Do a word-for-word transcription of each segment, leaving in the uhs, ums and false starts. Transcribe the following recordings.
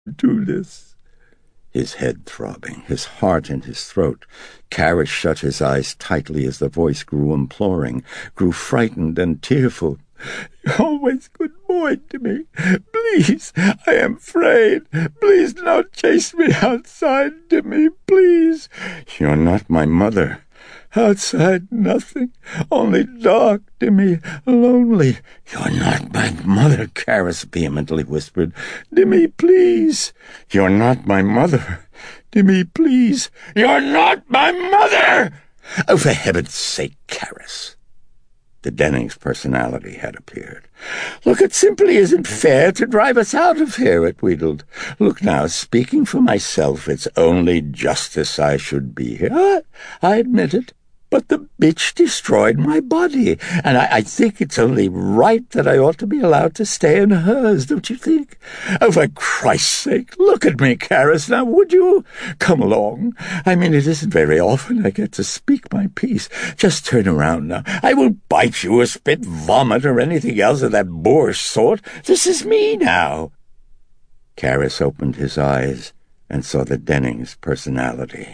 do this. His head throbbing, his heart in his throat, Karras shut his eyes tightly as the voice grew imploring, grew frightened and tearful. "You're always good boy to me. Please, I am afraid. Please not chase me outside to me, please." "You're not my mother." "Outside nothing, only dark to me, lonely." "You're not my mother," Karras vehemently whispered. "Dimmy, please." "You're not my mother." "Dimmy, please." "You're not my mother!" "Oh, for heaven's sake, Karras." The Dennings personality had appeared. "Look, it simply isn't fair to drive us out of here," it wheedled. "Look now, speaking for myself, it's only justice I should be here. I, I admit it. But the bitch destroyed my body, and I, I think it's only right that I ought to be allowed to stay in hers, don't you think? Oh, for Christ's sake, look at me, Karras, now, would you? Come along. I mean, it isn't very often I get to speak my piece. Just turn around now. I won't bite you or spit vomit or anything else of that boorish sort. This is me now." Karras opened his eyes and saw the Dennings personality.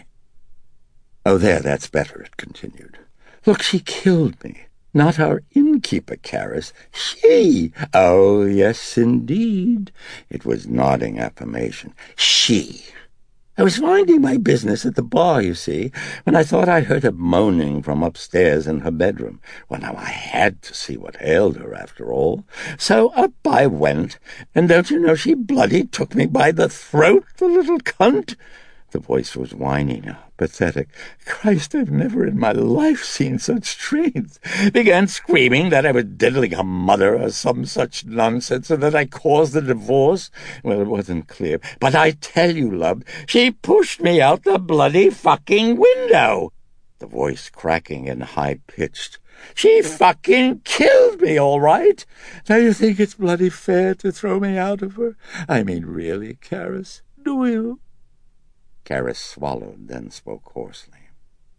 "Oh, there, that's better," it continued. "Look, she killed me. Not our innkeeper, Karras. She! Oh, yes, indeed." It was nodding affirmation. "She! I was minding my business at the bar, you see, when I thought I heard her moaning from upstairs in her bedroom. Well, now, I had to see what ailed her, after all. So up I went, and don't you know she bloody took me by the throat, the little cunt?" The voice was whiny now, pathetic. "Christ, I've never in my life seen such strength." Began screaming that I was diddling her mother or some such nonsense, and that I caused the divorce. Well, it wasn't clear. But I tell you, love, she pushed me out the bloody fucking window. The voice cracking and high-pitched. "She fucking killed me, all right. Now you think it's bloody fair to throw me out of her? I mean, really, Karras, do you?" Karras swallowed, then spoke hoarsely.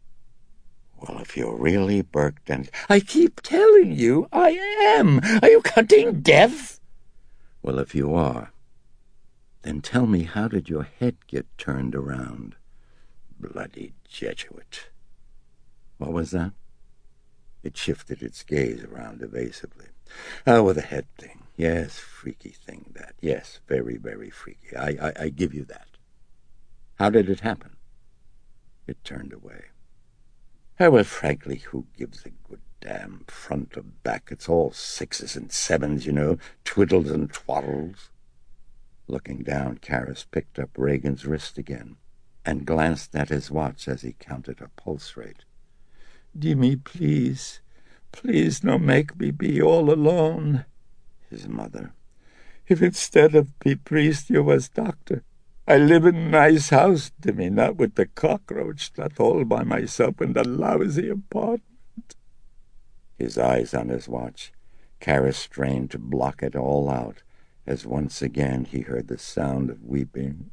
"Well, if you're really Burke Dennings—" "I keep telling you I am. Are you cutting deaf?" "Well, if you are, then tell me, how did your head get turned around? Bloody Jesuit." "What was that?" It shifted its gaze around evasively. "Oh, with the head thing. Yes, freaky thing, that. Yes, very, very freaky. I, I, I give you that. How did it happen?" It turned away. "Oh, well, frankly, who gives a good damn, front or back? It's all sixes and sevens, you know, twiddles and twaddles." Looking down, Karras picked up Regan's wrist again and glanced at his watch as he counted her pulse rate. "Dimmy, please, please no make me be all alone." His mother. "If instead of be priest you was doctor, I live in a nice house, Dimmy, not with the cockroach, not all by myself in the lousy apartment." His eyes on his watch, Karras strained to block it all out, as once again he heard the sound of weeping.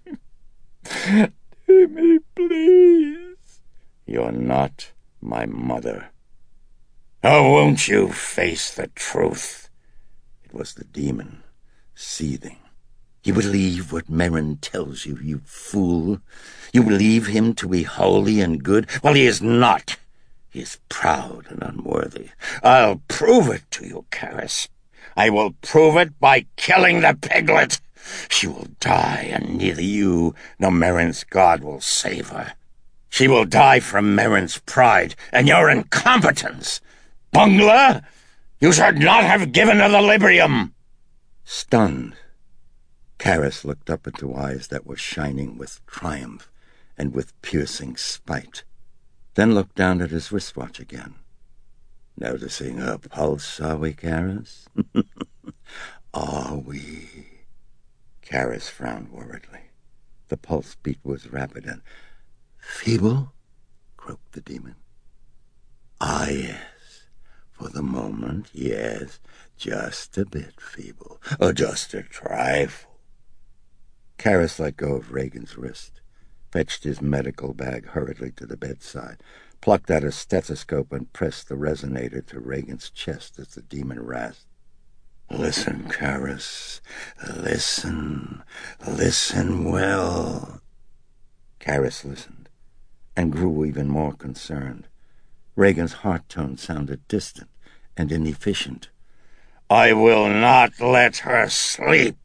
"Dimmy, please." "You're not my mother." "Oh, won't you face the truth?" It was the demon, seething. "You believe what Merrin tells you, you fool? You believe him to be holy and good? Well, he is not. He is proud and unworthy. I'll prove it to you, Karras. I will prove it by killing the piglet. She will die, and neither you nor Merrin's God will save her. She will die from Merrin's pride and your incompetence. Bungler, you should not have given her the Librium." Stunned, Karras looked up into eyes that were shining with triumph and with piercing spite, then looked down at his wristwatch again. "Noticing her pulse, are we, Karras?" "Are we?" Karras frowned worriedly. The pulse beat was rapid and feeble, croaked the demon. "Ah, yes. For the moment, yes. Just a bit feeble. Or just a trifle." Karras let go of Regan's wrist, fetched his medical bag hurriedly to the bedside, plucked out a stethoscope and pressed the resonator to Regan's chest as the demon rasped. Listen, Karis. Listen. Listen well. Karis listened, and grew even more concerned. Regan's heart tone sounded distant and inefficient. I will not let her sleep.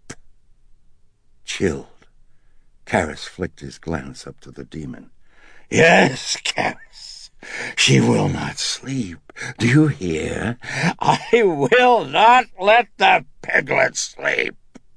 Chilled, Karis flicked his glance up to the demon. Yes, Karis, she will not sleep. Do you hear? I will not let the piglet sleep.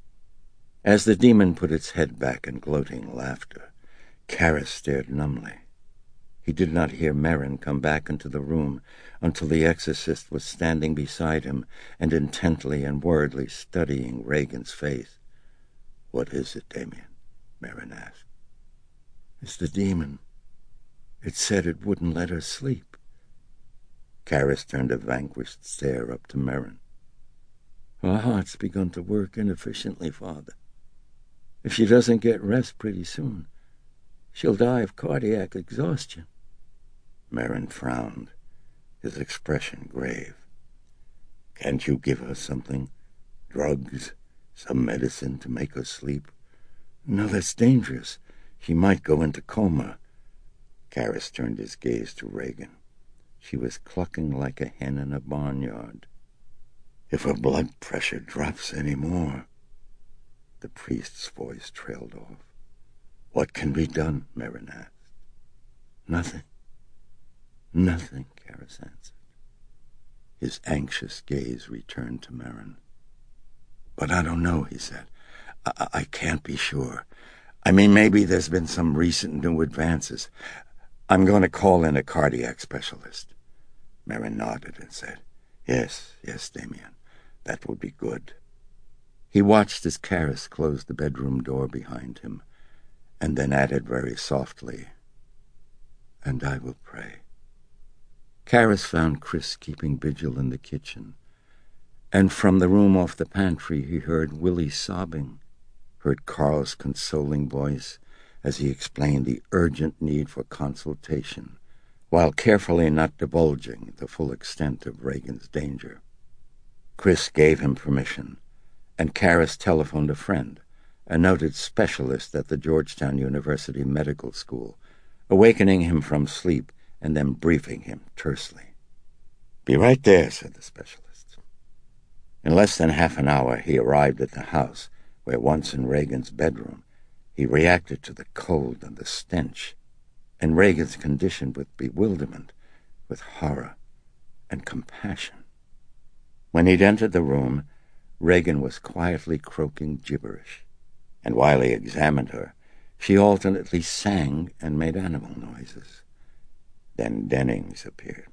As the demon put its head back in gloating laughter, Karis stared numbly. He did not hear Merrin come back into the room until the exorcist was standing beside him and intently and worriedly studying Regan's face. What is it, Damien? Merrin asked. It's the demon. It said it wouldn't let her sleep. Karis turned a vanquished stare up to Merrin. Her heart's begun to work inefficiently, Father. If she doesn't get rest pretty soon, she'll die of cardiac exhaustion. Merrin frowned, his expression grave. Can't you give her something? Drugs? Some medicine to make her sleep? No, that's dangerous. She might go into coma. Karis turned his gaze to Regan. She was clucking like a hen in a barnyard. If her blood pressure drops any more... The priest's voice trailed off. What can be done? Merrin asked. Nothing. Nothing, Karis answered. His anxious gaze returned to Merrin. But I don't know, he said. I, I can't be sure. I mean, maybe there's been some recent new advances. I'm going to call in a cardiac specialist. Merrin nodded and said, Yes, yes, Damien. That would be good. He watched as Karis closed the bedroom door behind him, and then added very softly, And I will pray. Karis found Chris keeping vigil in the kitchen, and from the room off the pantry he heard Willie sobbing, heard Carl's consoling voice as he explained the urgent need for consultation, while carefully not divulging the full extent of Regan's danger. Chris gave him permission, and Karis telephoned a friend, a noted specialist at the Georgetown University Medical School, awakening him from sleep and then briefing him tersely. Be right there, said the specialist. In less than half an hour he arrived at the house, where once in Regan's bedroom he reacted to the cold and the stench, and Regan's condition with bewilderment, with horror and compassion. When he'd entered the room, Regan was quietly croaking gibberish, and while he examined her, she alternately sang and made animal noises. Then Dennings appeared.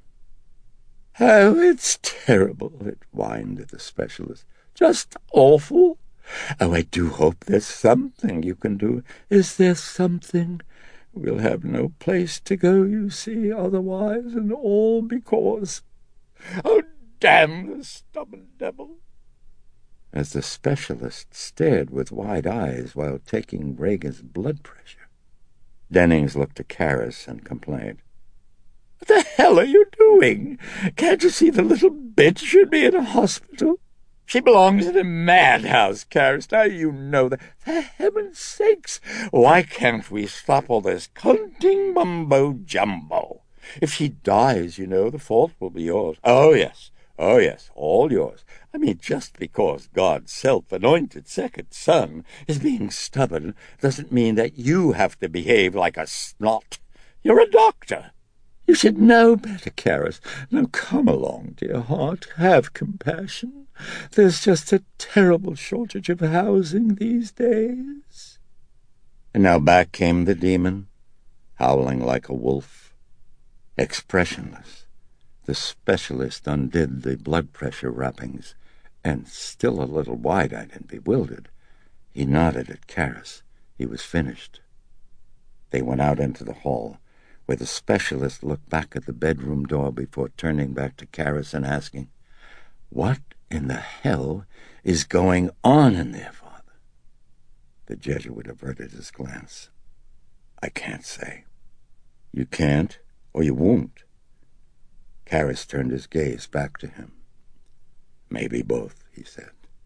Oh, it's terrible, it whined at the specialist. Just awful. Oh, I do hope there's something you can do. Is there something? We'll have no place to go, you see, otherwise, and all because... Oh, damn the stubborn devil. As the specialist stared with wide eyes while taking Regan's blood pressure, Dennings looked at Karis and complained. What the hell are you doing? Can't you see the little bitch should be in a hospital? She belongs in a madhouse, Karis. Now you know that. For heaven's sakes, why can't we stop all this cunting mumbo-jumbo? If she dies, you know, the fault will be yours. Oh, yes. Oh, yes, all yours. I mean, just because God's self-anointed second son is being stubborn doesn't mean that you have to behave like a snot. You're a doctor. You should know better, Karis. Now come along, dear heart. Have compassion. There's just a terrible shortage of housing these days. And now back came the demon, howling like a wolf. Expressionless, the specialist undid the blood pressure wrappings, and still a little wide-eyed and bewildered, he nodded at Karis. He was finished. They went out into the hall, where the specialist looked back at the bedroom door before turning back to Karis and asking, What in the hell is going on in there, Father? The Jesuit averted his glance. I can't say. You can't, or you won't. Karis turned his gaze back to him. Maybe both, he said.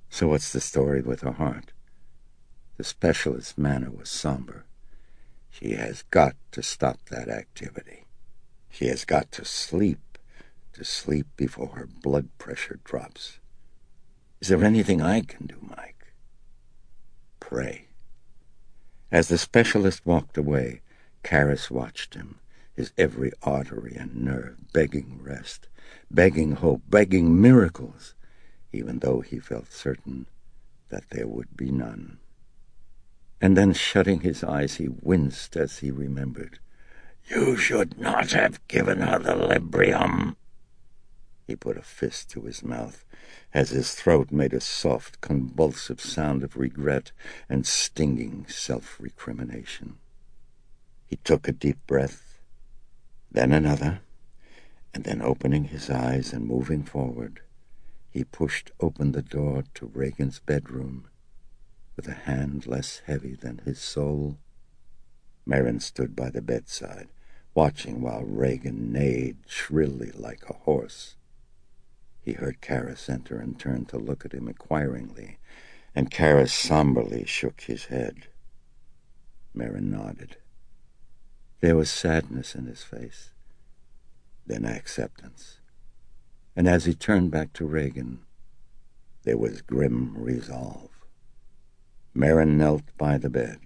So what's the story with her heart? The specialist's manner was somber. She has got to stop that activity. She has got to sleep, to sleep before her blood pressure drops. Is there anything I can do, Mike? Pray. As the specialist walked away, Karras watched him, his every artery and nerve begging rest, begging hope, begging miracles, even though he felt certain that there would be none. And then, shutting his eyes, he winced as he remembered. "You should not have given her the Librium." He put a fist to his mouth as his throat made a soft, convulsive sound of regret and stinging self-recrimination. He took a deep breath, then another, and then, opening his eyes and moving forward, he pushed open the door to Regan's bedroom. With a hand less heavy than his soul, Merrin stood by the bedside, watching while Regan neighed shrilly like a horse. He heard Karras enter and turned to look at him inquiringly, and Karras somberly shook his head. Merrin nodded. There was sadness in his face, then acceptance, and as he turned back to Regan, there was grim resolve. Merrin knelt by the bed.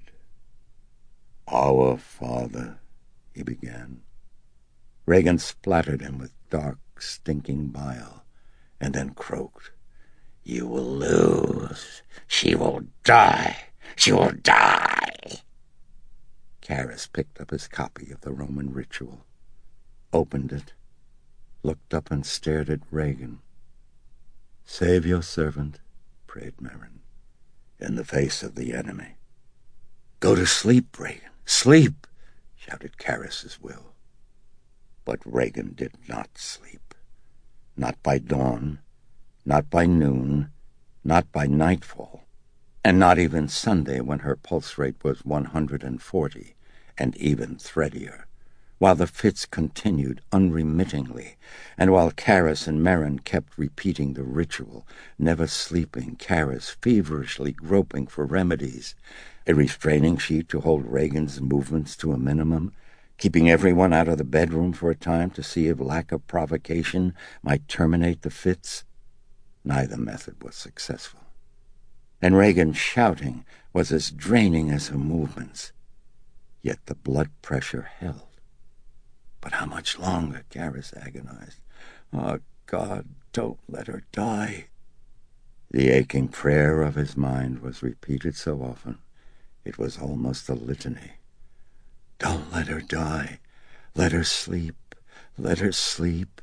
"Our Father," he began. Regan splattered him with dark, stinking bile, and then croaked. "You will lose. She will die. She will die." Karras picked up his copy of the Roman ritual, opened it, looked up and stared at Regan. "Save your servant," prayed Merrin, "in the face of the enemy." "Go to sleep, Regan, sleep," shouted Karras's will. But Regan did not sleep. Not by dawn, not by noon, not by nightfall, and not even Sunday when her pulse rate was one hundred and forty, and even threadier, while the fits continued unremittingly, and while Karras and Merrin kept repeating the ritual, never sleeping, Karras feverishly groping for remedies, a restraining sheet to hold Regan's movements to a minimum, keeping everyone out of the bedroom for a time to see if lack of provocation might terminate the fits. Neither method was successful. And Regan's shouting was as draining as her movements. Yet the blood pressure held. But how much longer? Karras agonized. "Oh, God, don't let her die." The aching prayer of his mind was repeated so often, it was almost a litany. "Don't let her die. Let her sleep. Let her sleep."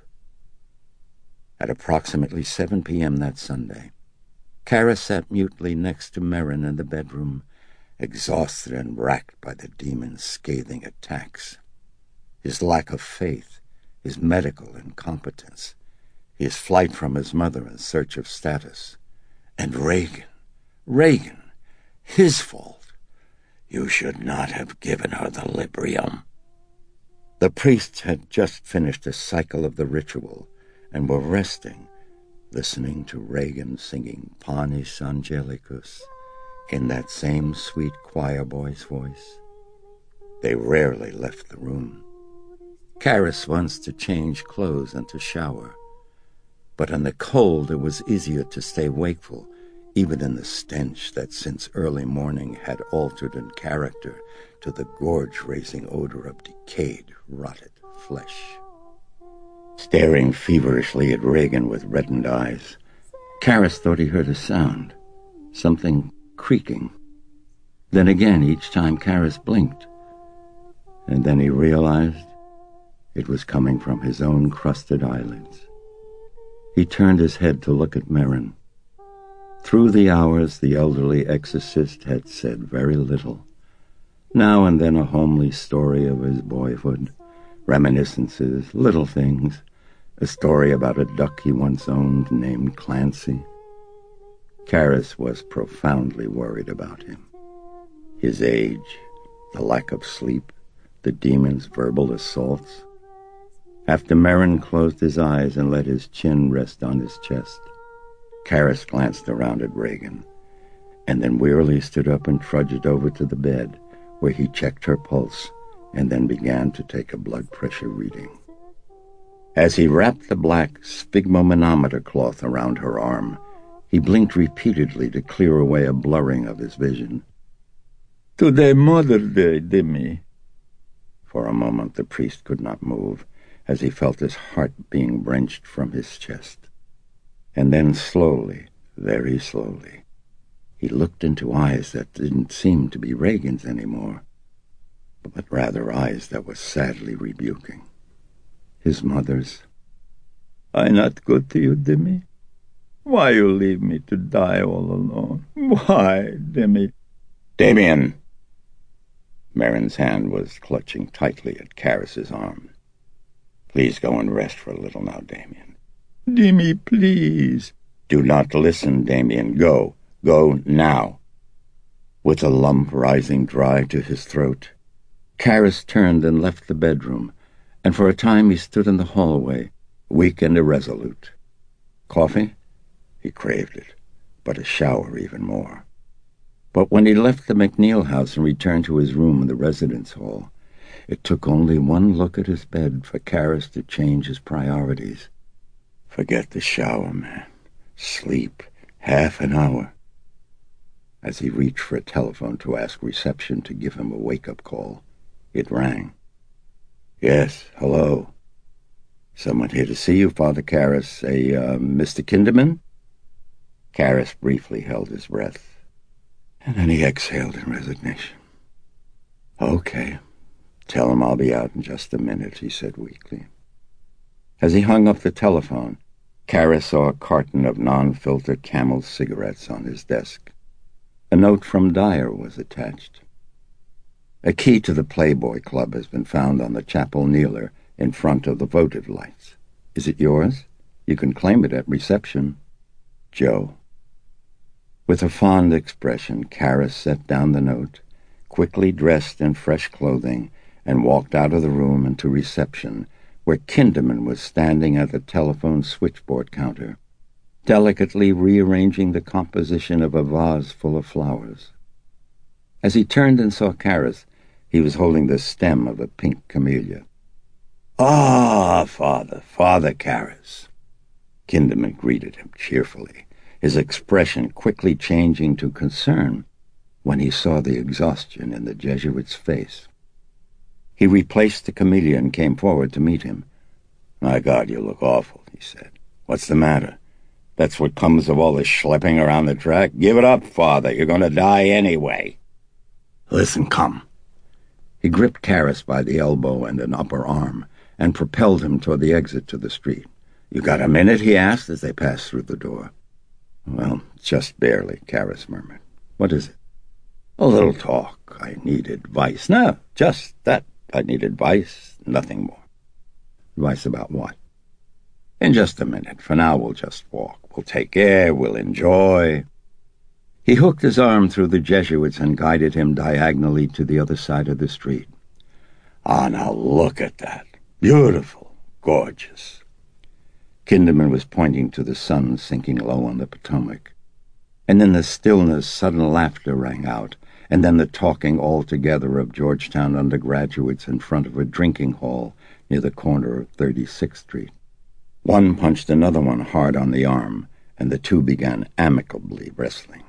At approximately seven p.m. that Sunday, Karras sat mutely next to Merrin in the bedroom, exhausted and racked by the demon's scathing attacks. His lack of faith, his medical incompetence, his flight from his mother in search of status. And Regan, Regan, his fault. "You should not have given her the Librium." The priests had just finished a cycle of the ritual and were resting, listening to Regan singing Panis Angelicus in that same sweet choir boy's voice. They rarely left the room. Karras wants to change clothes and to shower, but in the cold it was easier to stay wakeful, even in the stench that since early morning had altered in character to the gorge-raising odor of decayed, rotted flesh. Staring feverishly at Regan with reddened eyes, Karras thought he heard a sound, something creaking. Then again, each time Karras blinked, and then he realized it was coming from his own crusted eyelids. He turned his head to look at Merrin. Through the hours, the elderly exorcist had said very little. Now and then a homely story of his boyhood, reminiscences, little things, a story about a duck he once owned named Clancy. Karras was profoundly worried about him. His age, the lack of sleep, the demon's verbal assaults. After Merrin closed his eyes and let his chin rest on his chest, Karras glanced around at Regan, and then wearily stood up and trudged over to the bed, where he checked her pulse and then began to take a blood pressure reading. As he wrapped the black sphygmomanometer cloth around her arm, he blinked repeatedly to clear away a blurring of his vision. "Today Mother's Day, Dimmy." For a moment the priest could not move, as he felt his heart being wrenched from his chest. And then slowly, very slowly, he looked into eyes that didn't seem to be Regan's anymore, but rather eyes that were sadly rebuking. His mother's. "I not good to you, Dimmy? Why you leave me to die all alone? Why, Dimmy?" "Damien!" Merrin's hand was clutching tightly at Karras's arm. "Please go and rest for a little now, Damien." "Dimmy, please." "Do not listen, Damien. Go. Go now." With a lump rising dry to his throat, Karras turned and left the bedroom, and for a time he stood in the hallway, weak and irresolute. Coffee? He craved it, but a shower even more. But when he left the McNeil house and returned to his room in the residence hall, it took only one look at his bed for Karras to change his priorities. Forget the shower, man. Sleep. Half an hour. As he reached for a telephone to ask reception to give him a wake-up call, it rang. "Yes, hello. Someone here to see you, Father Karras. A, uh, Mister Kinderman?" Karras briefly held his breath, and then he exhaled in resignation. "Okay. Tell him I'll be out in just a minute," he said weakly. As he hung up the telephone, Karras saw a carton of non-filter Camel cigarettes on his desk. A note from Dyer was attached. "A key to the Playboy Club has been found on the chapel kneeler in front of the votive lights. Is it yours? You can claim it at reception. Joe." With a fond expression, Karras set down the note, quickly dressed in fresh clothing, and walked out of the room into reception, where Kinderman was standing at the telephone switchboard counter, delicately rearranging the composition of a vase full of flowers. As he turned and saw Karras, he was holding the stem of a pink camellia. "Ah, Father, Father Karras." Kinderman greeted him cheerfully, his expression quickly changing to concern when he saw the exhaustion in the Jesuit's face. He replaced the camellia and came forward to meet him. "My God, you look awful," he said. "What's the matter? That's what comes of all this schlepping around the track? Give it up, Father. You're going to die anyway." "Listen, come." He gripped Karras by the elbow and an upper arm and propelled him toward the exit to the street. "You got a minute?" he asked as they passed through the door. "Well, just barely," Karras murmured. "What is it?" "A little talk. I need advice." "No, just that. I need advice, nothing more." "Advice about what?" "In just a minute. For now, we'll just walk. We'll take air. We'll enjoy." He hooked his arm through the Jesuit's and guided him diagonally to the other side of the street. "Ah, now look at that. Beautiful. Gorgeous." Kinderman was pointing to the sun sinking low on the Potomac. And in the stillness, sudden laughter rang out, and then the talking all together of Georgetown undergraduates in front of a drinking hall near the corner of thirty-sixth Street. One punched another one hard on the arm, and the two began amicably wrestling.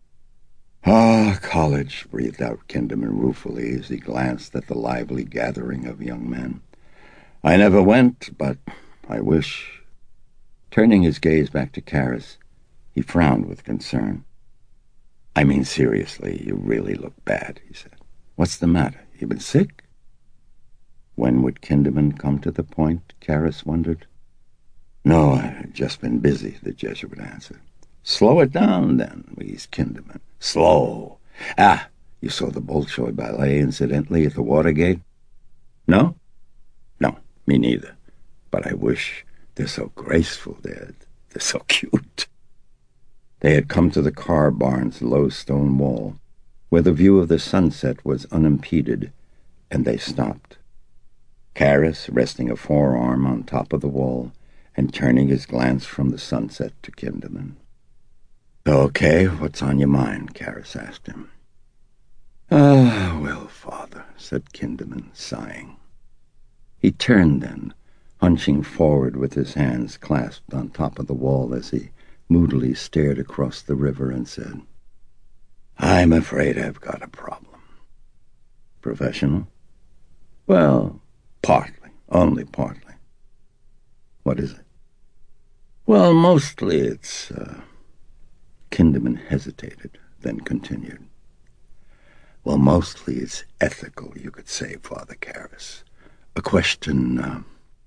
"Ah, college," breathed out Kinderman ruefully as he glanced at the lively gathering of young men. "I never went, but I wish." Turning his gaze back to Karras, he frowned with concern. "I mean, seriously, you really look bad," he said. "What's the matter? You been sick?" When would Kinderman come to the point, Karras wondered. "No, I've just been busy," the Jesuit answered. "Slow it down, then," wheezed Kinderman. "Slow. Ah, you saw the Bolshoi Ballet, incidentally, at the Watergate?" "No?" "No, me neither. But I wish. They're so graceful. They're, they're so cute." They had come to the car barn's low stone wall, where the view of the sunset was unimpeded, and they stopped. Karras resting a forearm on top of the wall and turning his glance from the sunset to Kinderman. Okay, what's on your mind? Karras asked him. Ah, well, Father, said Kinderman, sighing. He turned then, hunching forward with his hands clasped on top of the wall as he moodily stared across the river and said, I'm afraid I've got a problem. Professional? Well, partly, only partly. What is it? Well, mostly it's, uh... Kinderman hesitated, then continued. Well, mostly it's ethical, you could say, Father Karras. A question, uh...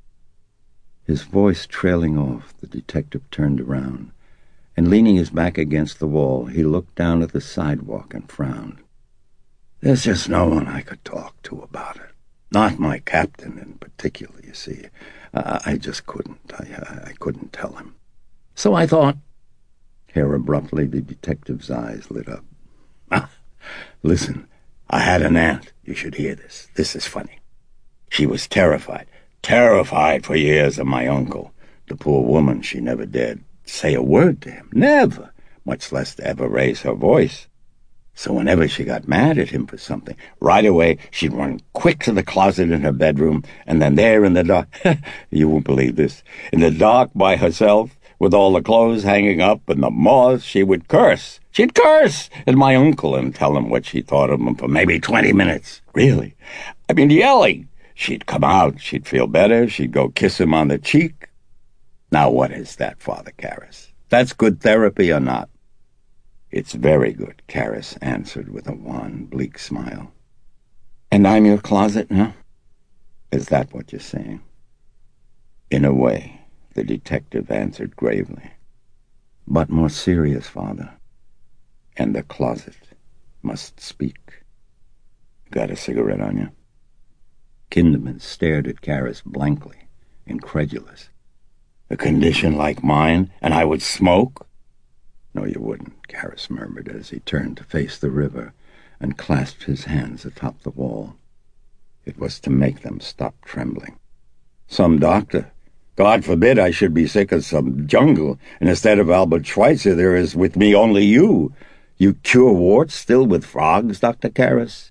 His voice trailing off, the detective turned around, and leaning his back against the wall, he looked down at the sidewalk and frowned. There's just no one I could talk to about it. Not my captain in particular, you see. Uh, I just couldn't. I, I couldn't tell him. So I thought... Here abruptly the detective's eyes lit up. Ah, listen, I had an aunt. You should hear this. This is funny. She was terrified. Terrified for years of my uncle. The poor woman, she never dared say a word to him. Never. Much less to ever raise her voice. So whenever she got mad at him for something, right away she'd run quick to the closet in her bedroom, and then there in the dark, you won't believe this, in the dark by herself, with all the clothes hanging up and the moths, she would curse. She'd curse at my uncle and tell him what she thought of him for maybe twenty minutes. Really. I mean, yelling. She'd come out. She'd feel better. She'd go kiss him on the cheek. Now what is that, Father Karras? That's good therapy or not? It's very good, Karras answered with a wan, bleak smile. And I'm your closet now? Is that what you're saying? In a way, the detective answered gravely. But more serious, Father. And the closet must speak. Got a cigarette on you? Kinderman stared at Karras blankly, incredulous. A condition like mine, and I would smoke? No, you wouldn't, Karras murmured as he turned to face the river and clasped his hands atop the wall. It was to make them stop trembling. Some doctor. God forbid I should be sick of some jungle, and instead of Albert Schweitzer there is with me only you. You cure warts still with frogs, Doctor Karras?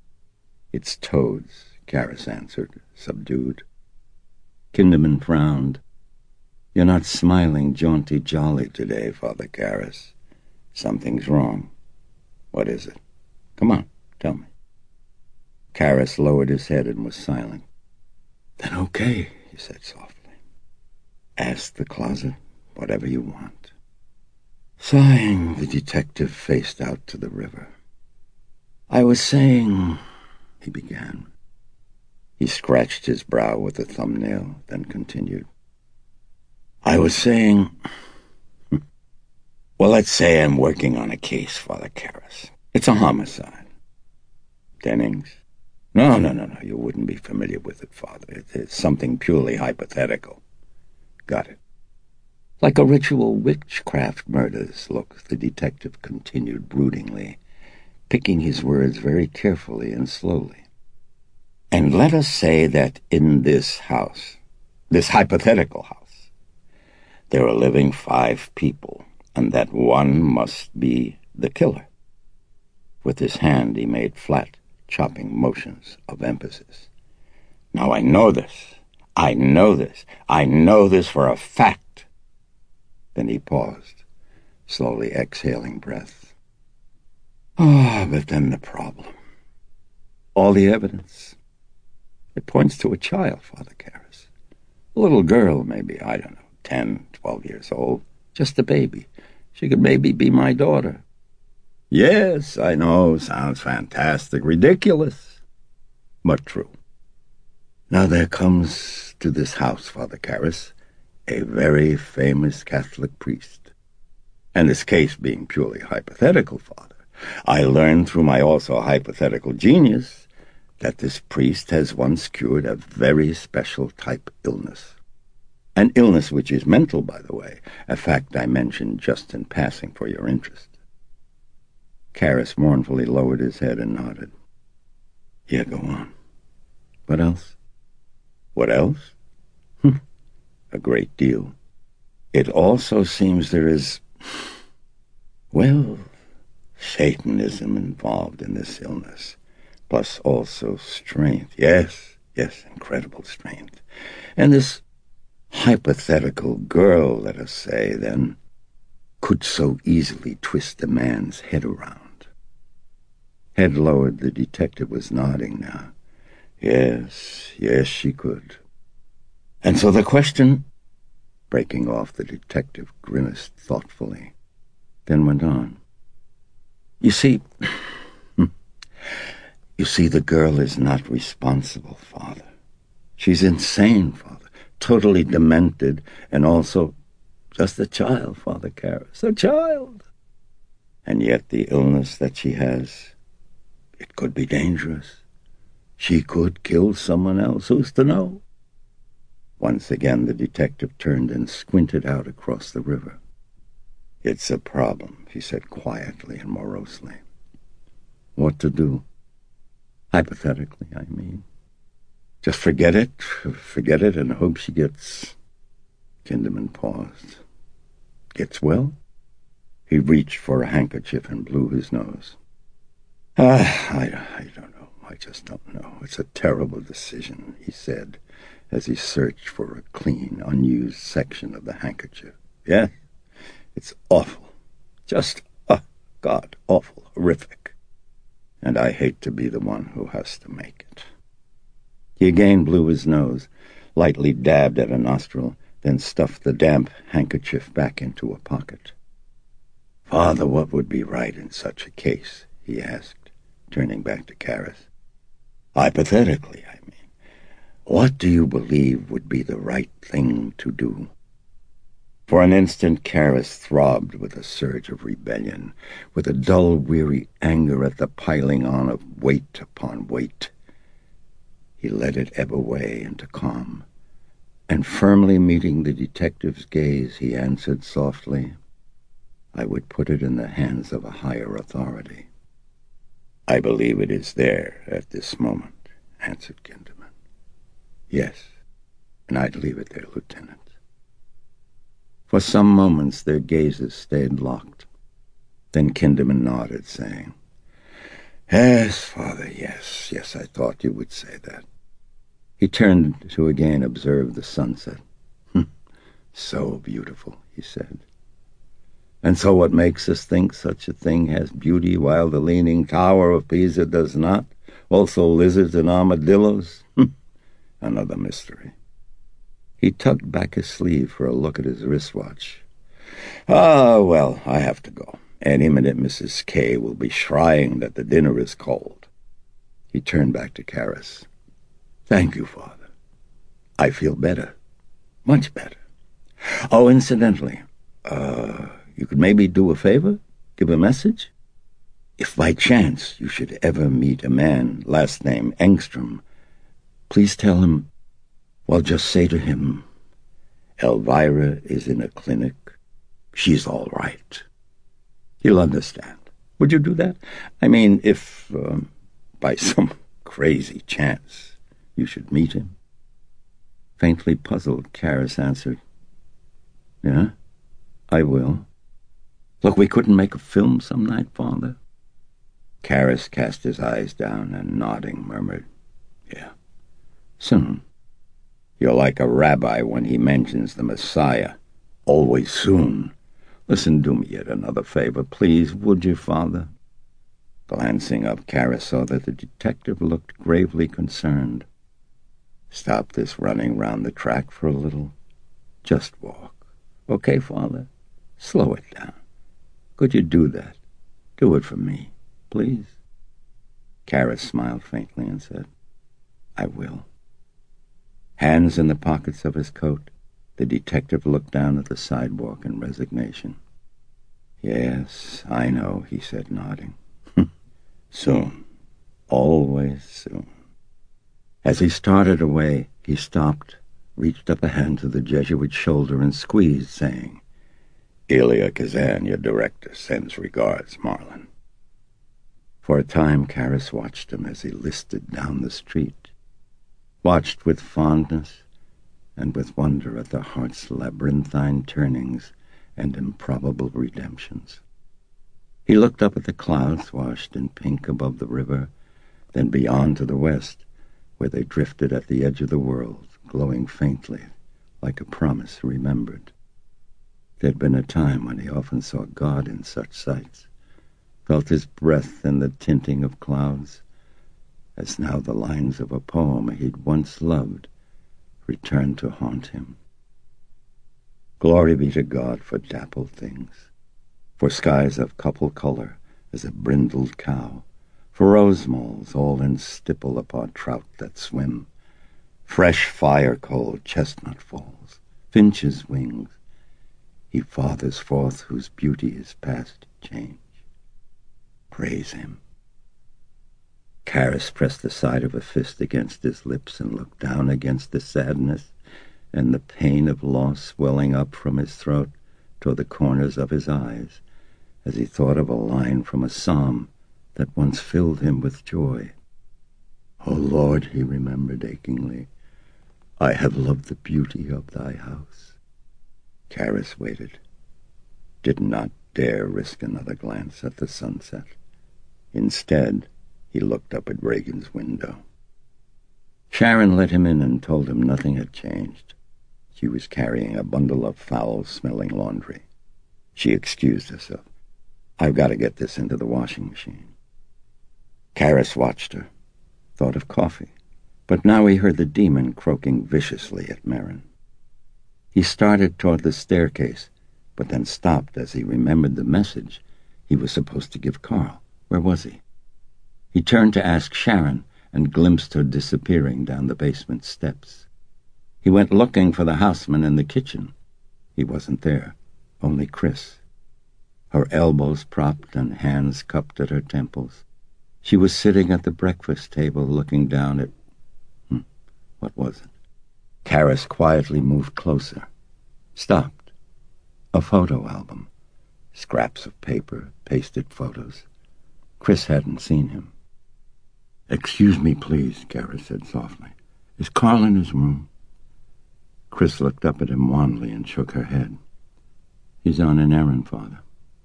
It's toads, Karras answered, subdued. Kinderman frowned. You're not smiling jaunty jolly today, Father Karras. Something's wrong. What is it? Come on, tell me. Karras lowered his head and was silent. Then okay, he said softly. Ask the closet whatever you want. Sighing, the detective faced out to the river. I was saying, he began. He scratched his brow with a thumbnail, then continued. I was saying... Well, let's say I'm working on a case, Father Karras. It's a homicide. Dennings? No, no, no, no, you wouldn't be familiar with it, Father. It's something purely hypothetical. Got it. Like a ritual witchcraft murders, look, the detective continued broodingly, picking his words very carefully and slowly. And let us say that in this house, this hypothetical house, there are living five people, and that one must be the killer. With his hand he made flat, chopping motions of emphasis. Now I know this. I know this. I know this for a fact. Then he paused, slowly exhaling breath. Ah, but then the problem. All the evidence. It points to a child, Father Karras. A little girl, maybe, I don't know, ten, twelve years old. Just a baby. She could maybe be my daughter. Yes, I know, sounds fantastic, ridiculous, but true. Now there comes to this house, Father Karras, a very famous Catholic priest. And this case being purely hypothetical, Father, I learned through my also hypothetical genius that this priest has once cured a very special type illness. An illness which is mental, by the way, a fact I mentioned just in passing for your interest. Karras mournfully lowered his head and nodded. Yeah, go on. What else? What else? Hm. A great deal. It also seems there is... Well, Satanism involved in this illness, plus also strength. Yes, yes, incredible strength. And this hypothetical girl, let us say, then, could so easily twist a man's head around. Head lowered, the detective was nodding now. Yes, yes, she could. And so the question, breaking off, the detective grimaced thoughtfully, then went on. You see, you see, the girl is not responsible, Father. She's insane, Father, totally demented, and also just a child, Father Karras, a child. And yet the illness that she has, it could be dangerous. She could kill someone else. Who's to know? Once again the detective turned and squinted out across the river. It's a problem, he said quietly and morosely. What to do? Hypothetically, I mean. Just forget it, forget it, and hope she gets... Kinderman paused. Gets well? He reached for a handkerchief and blew his nose. Ah, I, I don't know. I just don't know. It's a terrible decision, he said, as he searched for a clean, unused section of the handkerchief. Yeah, it's awful. Just, oh, God, awful, horrific. And I hate to be the one who has to make it. He again blew his nose, lightly dabbed at a nostril, then stuffed the damp handkerchief back into a pocket. Father, what would be right in such a case? He asked, turning back to Karras. Hypothetically, I mean. What do you believe would be the right thing to do? For an instant, Karras throbbed with a surge of rebellion, with a dull, weary anger at the piling on of weight upon weight. He let it ebb away into calm, and firmly meeting the detective's gaze, he answered softly, I would put it in the hands of a higher authority. I believe it is there at this moment, answered Kinderman. Yes, and I'd leave it there, Lieutenant. For some moments their gazes stayed locked. Then Kinderman nodded, saying, Yes, Father, yes, yes, I thought you would say that. He turned to again observe the sunset. So beautiful, he said. And so what makes us think such a thing has beauty while the leaning tower of Pisa does not? Also lizards and armadillos? Another mystery. He tugged back his sleeve for a look at his wristwatch. Ah, well, I have to go. Any minute Missus K will be shrieing that the dinner is cold. He turned back to Karras. Thank you, Father. I feel better. Much better. Oh, incidentally, uh, you could maybe do a favor? Give a message? If by chance you should ever meet a man, last name Engstrom, please tell him, well, just say to him, Elvira is in a clinic. She's all right. He'll understand. Would you do that? I mean, if, um, by some crazy chance, you should meet him. Faintly puzzled, Karras answered, Yeah, I will. Look, we couldn't make a film some night, Father. Karras cast his eyes down and, nodding, murmured, Yeah, soon. You're like a rabbi when he mentions the Messiah. Always soon. Listen, do me yet another favor, please, would you, Father? Glancing up, Karras saw that the detective looked gravely concerned. Stop this running round the track for a little. Just walk. Okay, Father? Slow it down. Could you do that? Do it for me, please. Karras smiled faintly and said, I will. Hands in the pockets of his coat, the detective looked down at the sidewalk in resignation. Yes, I know, he said, nodding. Soon. Always soon. As he started away, he stopped, reached up a hand to the Jesuit's shoulder and squeezed, saying, Elia Kazan, your director, sends regards, Marlin. For a time, Karras watched him as he listed down the street, watched with fondness and with wonder at the heart's labyrinthine turnings and improbable redemptions. He looked up at the clouds washed in pink above the river, then beyond to the west, where they drifted at the edge of the world, glowing faintly, like a promise remembered. There'd been a time when he often saw God in such sights, felt his breath in the tinting of clouds, as now the lines of a poem he'd once loved returned to haunt him. Glory be to God for dappled things, for skies of couple color as a brindled cow, for rose moles all in stipple upon trout that swim, fresh fire-cold chestnut falls, finches' wings, he fathers forth whose beauty is past change. Praise him. Caris pressed the side of a fist against his lips and looked down against the sadness and the pain of loss welling up from his throat toward the corners of his eyes, as he thought of a line from a psalm that once filled him with joy. O Lord, he remembered achingly, I have loved the beauty of thy house. Caris waited, did not dare risk another glance at the sunset. Instead, he looked up at Regan's window. Sharon let him in and told him nothing had changed. She was carrying a bundle of foul-smelling laundry. She excused herself. I've got to get this into the washing machine. Caris watched her, thought of coffee, but now he heard the demon croaking viciously at Merrin. He started toward the staircase, but then stopped as he remembered the message he was supposed to give Carl. Where was he? He turned to ask Sharon and glimpsed her disappearing down the basement steps. He went looking for the houseman in the kitchen. He wasn't there, only Chris. Her elbows propped and hands cupped at her temples. She was sitting at the breakfast table looking down at... Hmm, what was it? Caris quietly moved closer. Stopped. A photo album. Scraps of paper, pasted photos. Chris hadn't seen him. Excuse me, please, Caris said softly. Is Carl in his room? Chris looked up at him wanly and shook her head. He's on an errand, Father.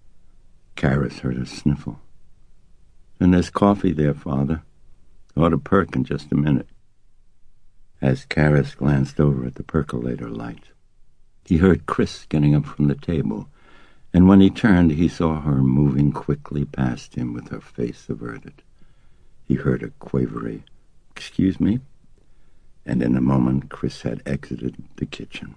Caris heard a sniffle. And there's coffee there, Father. Ought to perk in just a minute. As Caris glanced over at the percolator light, he heard Chris getting up from the table, and when he turned, he saw her moving quickly past him with her face averted. He heard a quavery, "Excuse me," and in a moment Chris had exited the kitchen.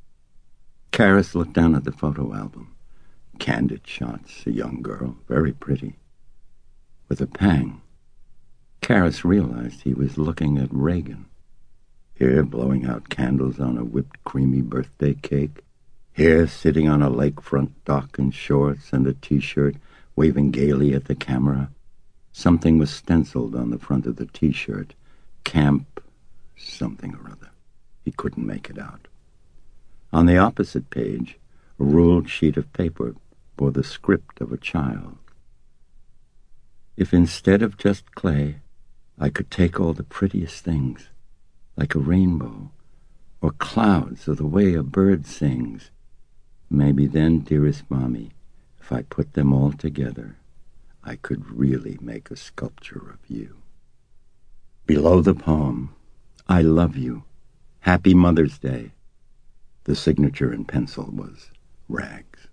Caris looked down at the photo album. Candid shots, a young girl, very pretty. With a pang, Caris realized he was looking at Regan. Here, blowing out candles on a whipped creamy birthday cake. Here, sitting on a lakefront dock in shorts and a T-shirt, waving gaily at the camera. Something was stenciled on the front of the T-shirt. Camp something or other. He couldn't make it out. On the opposite page, a ruled sheet of paper bore the script of a child. If instead of just clay, I could take all the prettiest things, like a rainbow, or clouds, or the way a bird sings, maybe then, dearest Mommy, if I put them all together, I could really make a sculpture of you. Below the poem, I love you. Happy Mother's Day. The signature in pencil was Rags.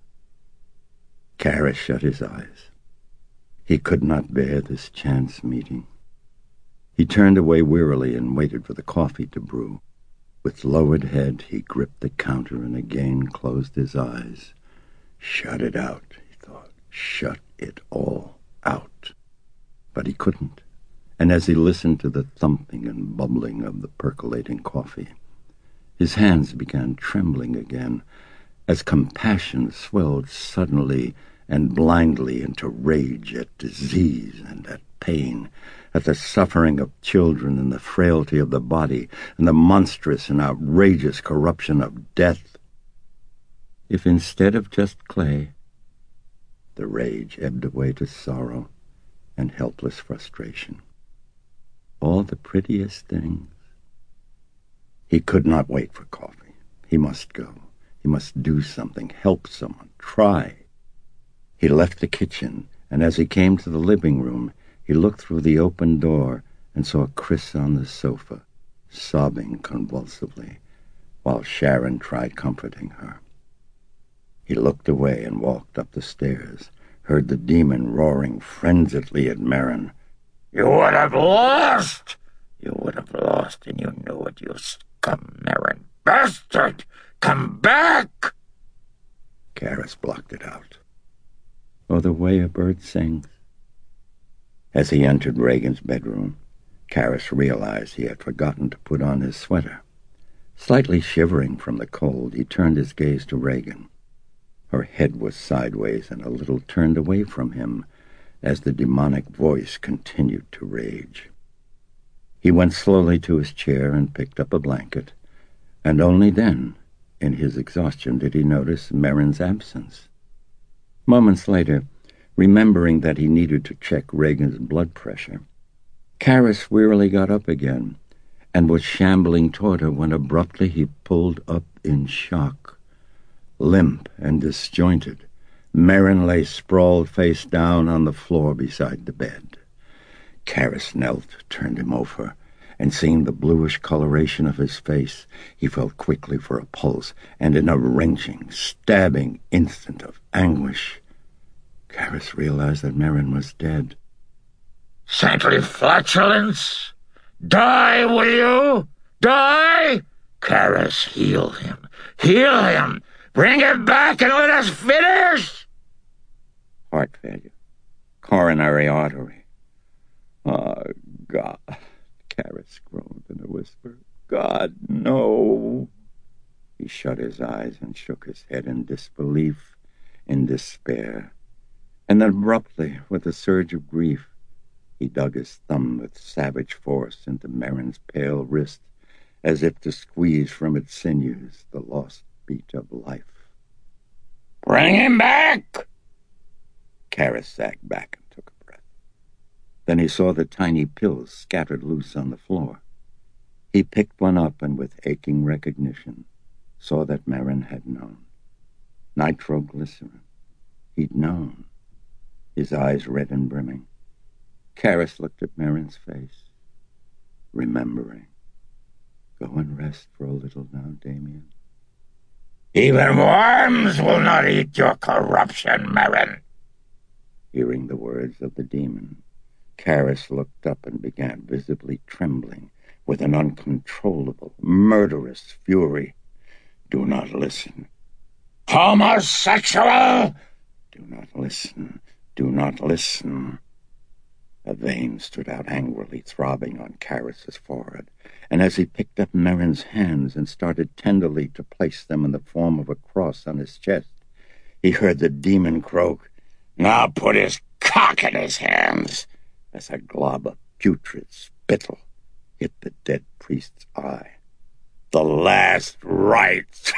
Caris shut his eyes. He could not bear this chance meeting. He turned away wearily and waited for the coffee to brew. With lowered head, he gripped the counter and again closed his eyes. Shut it out, he thought. Shut it all out. But he couldn't. And as he listened to the thumping and bubbling of the percolating coffee, his hands began trembling again as compassion swelled suddenly and blindly into rage at disease and at pain, at the suffering of children and the frailty of the body and the monstrous and outrageous corruption of death. If instead of just clay, the rage ebbed away to sorrow and helpless frustration. All the prettiest things. He could not wait for coffee. He must go. He must do something, help someone, try. He left the kitchen and as he came to the living room, he looked through the open door and saw Chris on the sofa, sobbing convulsively, while Sharon tried comforting her. He looked away and walked up the stairs, heard the demon roaring frenziedly at Merrin. "You would have lost! You would have lost, and you knew it, you scum, Merrin. Bastard! Come back!" Karis blocked it out. "Oh, the way a bird sings." As he entered Regan's bedroom, Karis realized he had forgotten to put on his sweater. Slightly shivering from the cold, he turned his gaze to Regan. Her head was sideways and a little turned away from him as the demonic voice continued to rage. He went slowly to his chair and picked up a blanket, and only then, in his exhaustion, did he notice Merrin's absence. Moments later, remembering that he needed to check Regan's blood pressure, Karis wearily got up again and was shambling toward her when abruptly he pulled up in shock. Limp and disjointed, Merrin lay sprawled face down on the floor beside the bed. Karis knelt, turned him over, and seeing the bluish coloration of his face, he felt quickly for a pulse, and in a wrenching, stabbing instant of anguish, Karis realized that Merrin was dead. "Saintly flatulence! Die, will you? Die! Karis, heal him. Heal him! Bring him back and let us finish!" Heart failure. Coronary artery. "Oh, God," Karis groaned in a whisper. "God, no." He shut his eyes and shook his head in disbelief, in despair. And then abruptly, with a surge of grief, he dug his thumb with savage force into Merrin's pale wrist, as if to squeeze from its sinews the lost beat of life. "Bring him back!" Karis sagged back and took a breath. Then he saw the tiny pills scattered loose on the floor. He picked one up and, with aching recognition, saw that Merrin had known. Nitroglycerin. He'd known. His eyes red and brimming. Karis looked at Merrin's face, remembering. "Go and rest for a little now, Damien." "Even worms will not eat your corruption, Merrin." Hearing the words of the demon, Karis looked up and began visibly trembling with an uncontrollable, murderous fury. "Do not listen." "Homosexual!" "Do not listen. Do not listen." A vein stood out angrily, throbbing on Karis's forehead, and as he picked up Merrin's hands and started tenderly to place them in the form of a cross on his chest, he heard the demon croak, "Now put his cock in his hands," as a glob of putrid spittle hit the dead priest's eye. "The last rites."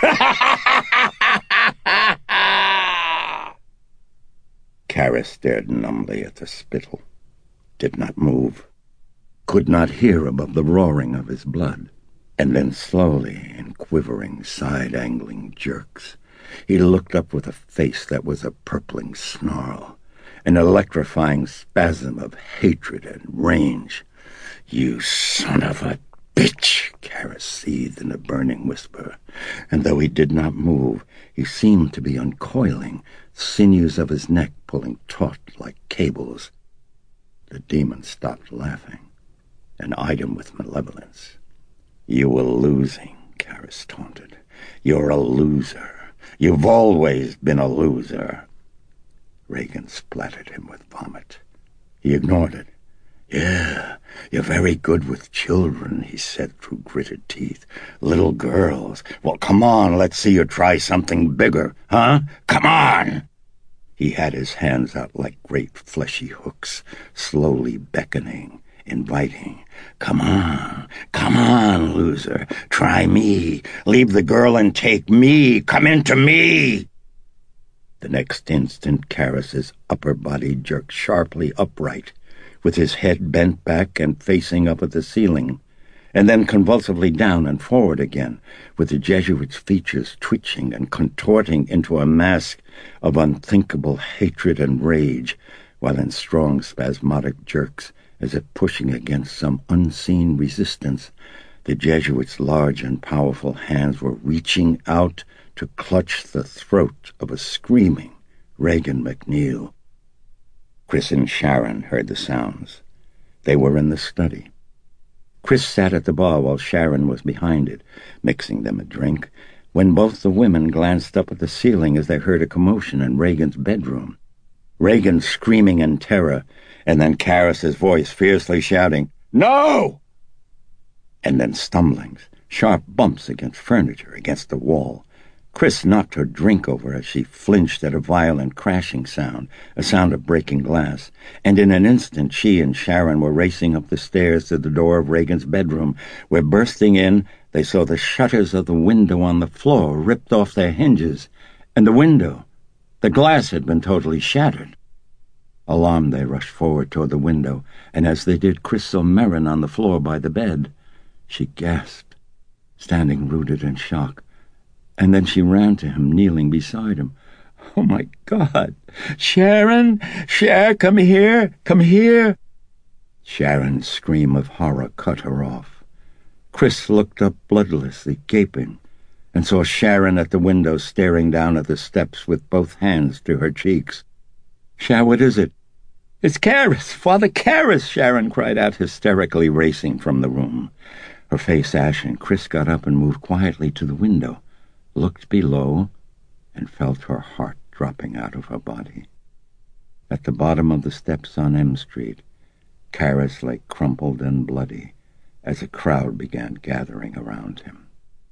Karis stared numbly at the spittle, did not move, could not hear above the roaring of his blood, and then slowly, in quivering, side-angling jerks, he looked up with a face that was a purpling snarl, an electrifying spasm of hatred and rage. "You son of a bitch!" Karis seethed in a burning whisper, and though he did not move, he seemed to be uncoiling, sinews of his neck pulling taut like cables. The demon stopped laughing and eyed him with malevolence. "You were losing," Karis taunted. "You're a loser. You've always been a loser." Regan splattered him with vomit. He ignored it. "Yeah, you're very good with children," he said through gritted teeth. "Little girls. Well, come on, let's see you try something bigger, huh? Come on!" He had his hands out like great fleshy hooks, slowly beckoning, inviting. "Come on, come on, loser. Try me. Leave the girl and take me. Come into me." The next instant, Karis's upper body jerked sharply upright, with his head bent back and facing up at the ceiling, and then convulsively down and forward again, with the Jesuit's features twitching and contorting into a mask of unthinkable hatred and rage, while in strong spasmodic jerks, as if pushing against some unseen resistance, the Jesuit's large and powerful hands were reaching out to clutch the throat of a screaming Regan MacNeil. Chris and Sharon heard the sounds. They were in the study. Chris sat at the bar while Sharon was behind it, mixing them a drink, when both the women glanced up at the ceiling as they heard a commotion in Regan's bedroom. Regan screaming in terror, and then Karras's voice fiercely shouting, "No!" And then stumblings, sharp bumps against furniture, against the wall. Chris knocked her drink over as she flinched at a violent crashing sound, a sound of breaking glass, and in an instant she and Sharon were racing up the stairs to the door of Regan's bedroom, where, bursting in, they saw the shutters of the window on the floor ripped off their hinges, and the window, the glass had been totally shattered. Alarmed, they rushed forward toward the window, and as they did, Chris saw Merrin on the floor by the bed. She gasped, standing rooted in shock. And then she ran to him, kneeling beside him. "Oh, my God! Sharon! Cher, come here! Come here!" Sharon's scream of horror cut her off. Chris looked up bloodlessly, gaping, and saw Sharon at the window staring down at the steps with both hands to her cheeks. "Cher, what is it?" "It's Karras! Father Karras!" Sharon cried out, hysterically racing from the room. Her face ashen, Chris got up and moved quietly to the window, looked below, and felt her heart dropping out of her body. At the bottom of the steps on M Street, Karras lay crumpled and bloody as a crowd began gathering around him.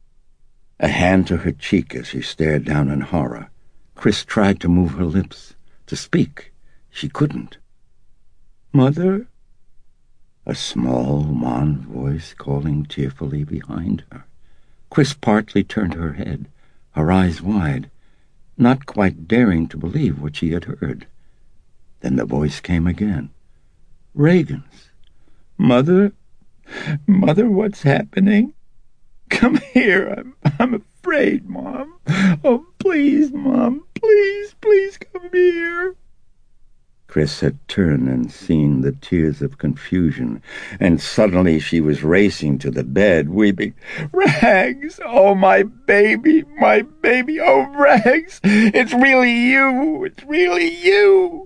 A hand to her cheek as she stared down in horror. Chris tried to move her lips, to speak. She couldn't. "Mother?" A small, wan voice calling tearfully behind her. Chris partly turned her head, her eyes wide, not quite daring to believe what she had heard. Then the voice came again. "Regan's. Mother? Mother, what's happening? Come here. I'm, I'm afraid, Mom. Oh, please, Mom. Please, please come here." Chris had turned and seen the tears of confusion, and suddenly she was racing to the bed, weeping, "Rags! Oh, my baby, my baby! Oh, Rags! It's really you! It's really you!"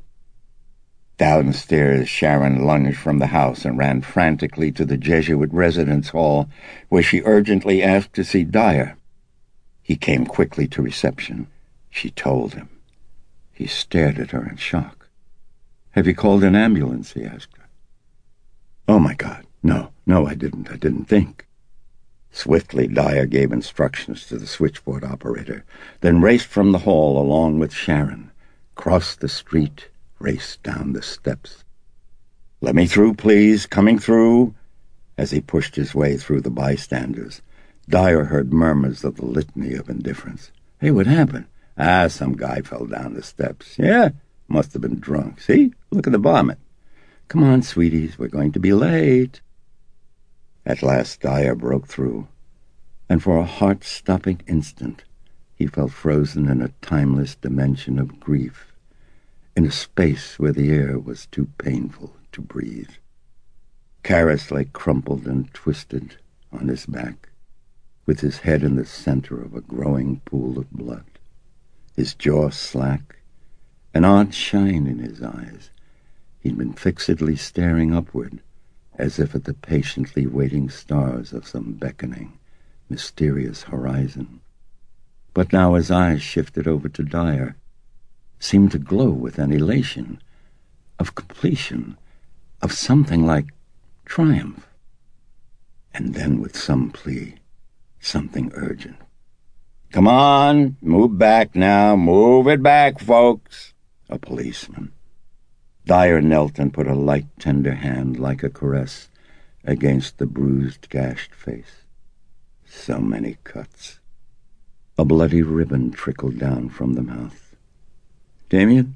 Downstairs, Sharon lunged from the house and ran frantically to the Jesuit residence hall, where she urgently asked to see Dyer. He came quickly to reception. She told him. He stared at her in shock. "Have you called an ambulance?" he asked her. "Oh, my God, no, no, I didn't, I didn't think." Swiftly, Dyer gave instructions to the switchboard operator, then raced from the hall along with Sharon, crossed the street, raced down the steps. "Let me through, please, coming through." As he pushed his way through the bystanders, Dyer heard murmurs of the litany of indifference. "Hey, what happened?" "Ah, some guy fell down the steps." "Yeah? Must have been drunk. See? Look at the vomit." "Come on, sweeties, we're going to be late." At last Dyer broke through, and for a heart-stopping instant he felt frozen in a timeless dimension of grief, in a space where the air was too painful to breathe. Karras lay crumpled and twisted on his back, with his head in the center of a growing pool of blood, his jaw slack, an odd shine in his eyes. He'd been fixedly staring upward, as if at the patiently waiting stars of some beckoning, mysterious horizon. But now his eyes shifted over to Dyer, seemed to glow with an elation, of completion, of something like triumph. And then with some plea, something urgent. "Come on, move back now, move it back, folks." A policeman. Dyer knelt and put a light, tender hand, like a caress, against the bruised, gashed face. So many cuts. A bloody ribbon trickled down from the mouth. "Damien?"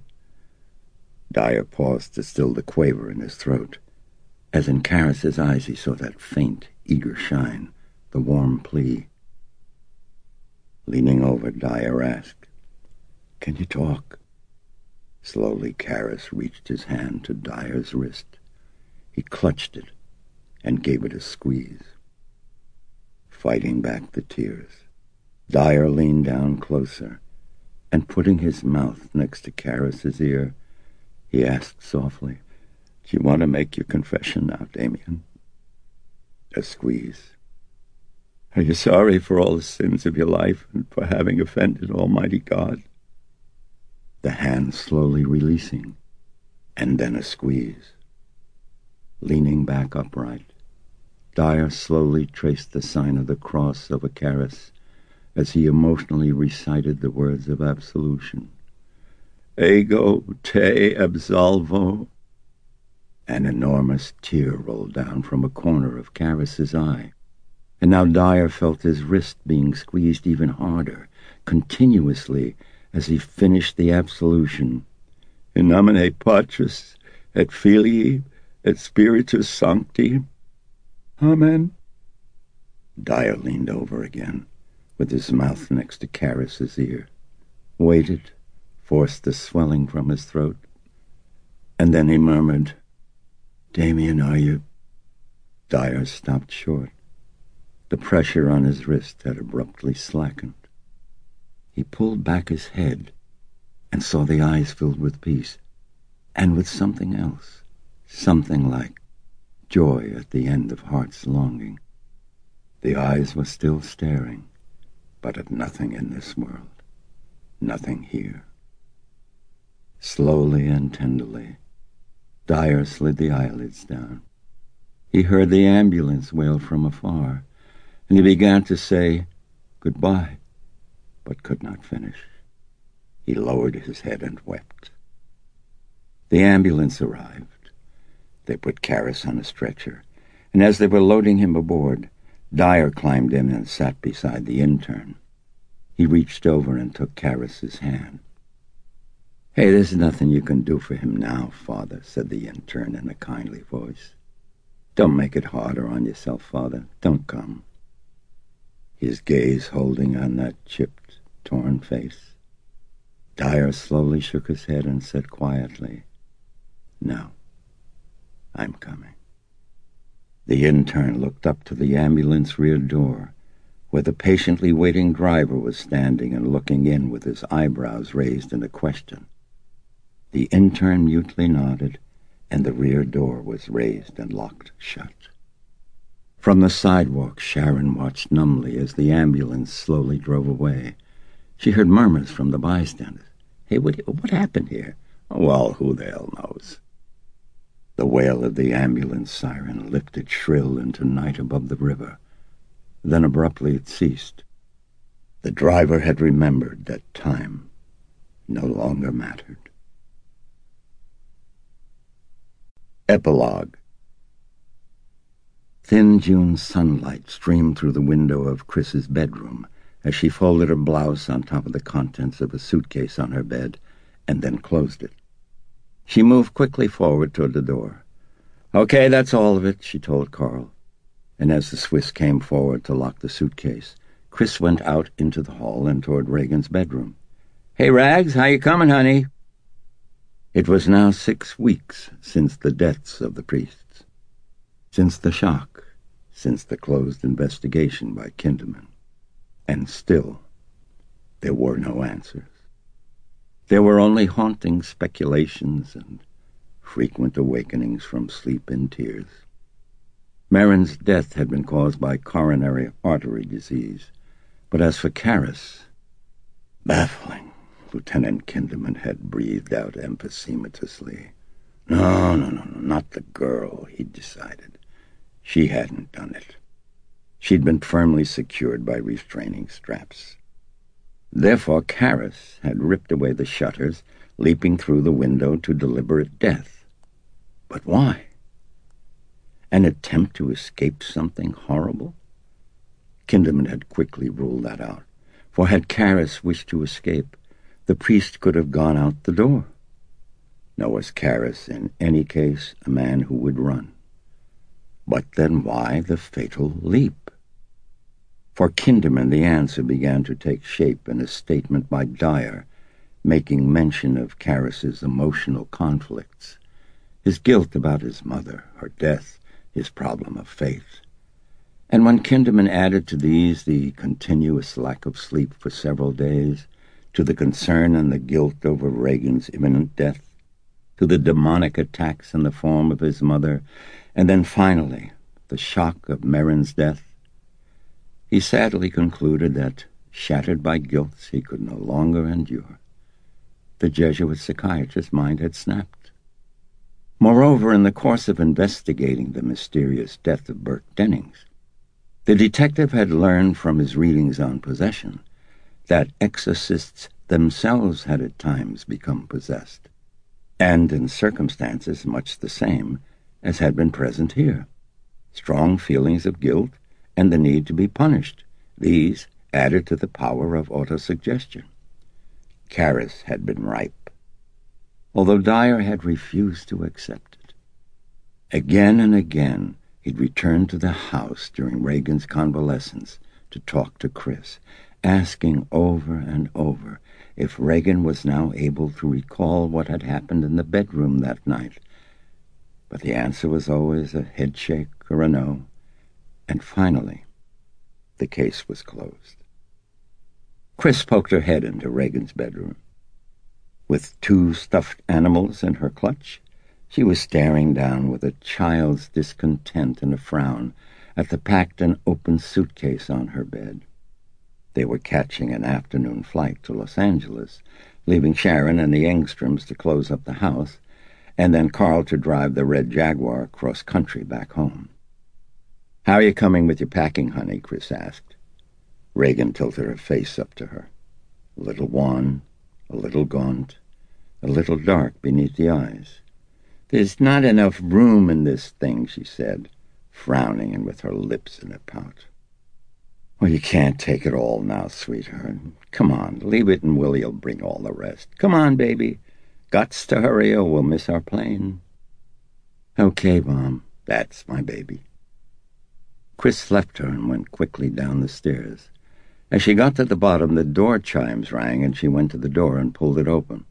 Dyer paused to still the quaver in his throat. As in Karras's eyes he saw that faint, eager shine, the warm plea. Leaning over, Dyer asked, "Can you talk?" Slowly, Karras reached his hand to Dyer's wrist. He clutched it and gave it a squeeze. Fighting back the tears, Dyer leaned down closer, and putting his mouth next to Karras's ear, he asked softly, "Do you want to make your confession now, Damien?" A squeeze. "Are you sorry for all the sins of your life and for having offended Almighty God?" The hand slowly releasing, and then a squeeze. Leaning back upright, Dyer slowly traced the sign of the cross over Karras as he emotionally recited the words of absolution. Ego te absolvo. An enormous tear rolled down from a corner of Karras's eye, and now Dyer felt his wrist being squeezed even harder, continuously, as he finished the absolution. In nomine Patris et Filii et Spiritus Sancti. Amen. Dyer leaned over again, with his mouth next to Karras's ear, waited, forced the swelling from his throat, and then he murmured, "Damien, are you—" Dyer stopped short. The pressure on his wrist had abruptly slackened. He pulled back his head and saw the eyes filled with peace, and with something else, something like joy at the end of heart's longing. The eyes were still staring, but at nothing in this world, nothing here. Slowly and tenderly, Dyer slid the eyelids down. He heard the ambulance wail from afar, and he began to say goodbye, but could not finish. He lowered his head and wept. The ambulance arrived. They put Karras on a stretcher, and as they were loading him aboard, Dyer climbed in and sat beside the intern. He reached over and took Karras's hand. "Hey, there's nothing you can do for him now, Father," said the intern in a kindly voice. "Don't make it harder on yourself, Father. Don't come." His gaze holding on that chipped, torn face, Dyer slowly shook his head and said quietly, "No, I'm coming." The intern looked up to the ambulance rear door, where the patiently waiting driver was standing and looking in with his eyebrows raised in a question. The intern mutely nodded, and the rear door was raised and locked shut. From the sidewalk, Sharon watched numbly as the ambulance slowly drove away. She heard murmurs from the bystanders. "Hey, what, what happened here?" "Well, who the hell knows?" The wail of the ambulance siren lifted shrill into night above the river. Then abruptly it ceased. The driver had remembered that time no longer mattered. Epilogue. Thin June sunlight streamed through the window of Chris's bedroom as she folded her blouse on top of the contents of a suitcase on her bed and then closed it. She moved quickly forward toward the door. "Okay, that's all of it," she told Carl. And as the Swiss came forward to lock the suitcase, Chris went out into the hall and toward Regan's bedroom. "Hey, Rags, how you coming, honey?" It was now six weeks since the deaths of the priests, since the shock, since the closed investigation by Kinderman. And still, there were no answers. There were only haunting speculations and frequent awakenings from sleep and tears. Marin's death had been caused by coronary artery disease, but as for Karras, baffling, Lieutenant Kinderman had breathed out emphysematiously. No, no, no, no, not the girl, he'd decided. She hadn't done it. She'd been firmly secured by restraining straps. Therefore, Karras had ripped away the shutters, leaping through the window to deliberate death. But why? An attempt to escape something horrible? Kinderman had quickly ruled that out, for had Karras wished to escape, the priest could have gone out the door. Nor was Karras, in any case, a man who would run. But then why the fatal leap? For Kinderman, the answer began to take shape in a statement by Dyer, making mention of Caris's emotional conflicts, his guilt about his mother, her death, his problem of faith. And when Kinderman added to these the continuous lack of sleep for several days, to the concern and the guilt over Regan's imminent death, to the demonic attacks in the form of his mother, and then finally the shock of Merrin's death, he sadly concluded that, shattered by guilt he could no longer endure, the Jesuit psychiatrist's mind had snapped. Moreover, in the course of investigating the mysterious death of Burke Dennings, the detective had learned from his readings on possession that exorcists themselves had at times become possessed, and in circumstances much the same as had been present here. Strong feelings of guilt and the need to be punished, these added to the power of autosuggestion. Caris had been ripe, although Dyer had refused to accept it. Again and again he'd returned to the house during Regan's convalescence to talk to Chris, asking over and over if Regan was now able to recall what had happened in the bedroom that night. But the answer was always a headshake or a no, and finally the case was closed. Chris poked her head into Regan's bedroom. With two stuffed animals in her clutch, she was staring down with a child's discontent and a frown at the packed and open suitcase on her bed. They were catching an afternoon flight to Los Angeles, leaving Sharon and the Engstroms to close up the house, and then Carl to drive the red Jaguar across country back home. "How are you coming with your packing, honey?" Chris asked. Regan tilted her face up to her, a little wan, a little gaunt, a little dark beneath the eyes. "There's not enough room in this thing," she said, frowning and with her lips in a pout. "Well, you can't take it all now, sweetheart. Come on, leave it and Willie'll bring all the rest. Come on, baby. Gots to hurry or we'll miss our plane." "Okay, Mom. That's my baby." Chris left her and went quickly down the stairs. As she got to the bottom, the door chimes rang, and she went to the door and pulled it open.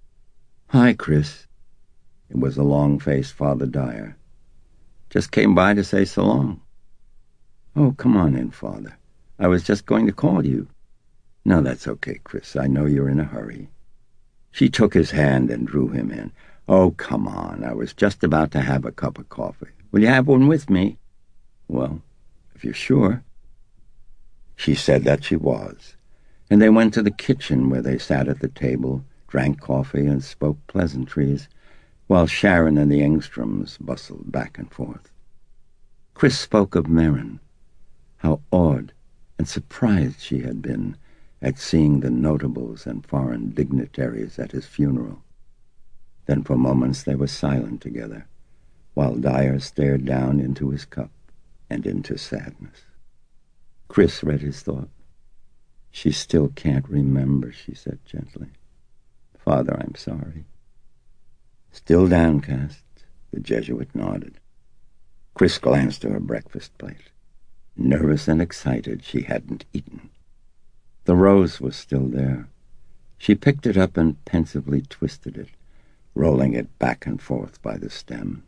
"Hi, Chris." It was a long-faced Father Dyer. "Just came by to say so long." "Oh, come on in, Father. I was just going to call you." "No, that's okay, Chris. I know you're in a hurry." She took his hand and drew him in. "Oh, come on. I was just about to have a cup of coffee. Will you have one with me?" "Well, if you're sure." She said that she was, and they went to the kitchen where they sat at the table, drank coffee, and spoke pleasantries, while Sharon and the Engstroms bustled back and forth. Chris spoke of Merrin, how awed and surprised she had been at seeing the notables and foreign dignitaries at his funeral. Then for moments they were silent together, while Dyer stared down into his cup and into sadness. Chris read his thought. "She still can't remember," she said gently. "Father, I'm sorry." Still downcast, the Jesuit nodded. Chris glanced at her breakfast plate. Nervous and excited, she hadn't eaten. The rose was still there. She picked it up and pensively twisted it, rolling it back and forth by the stem.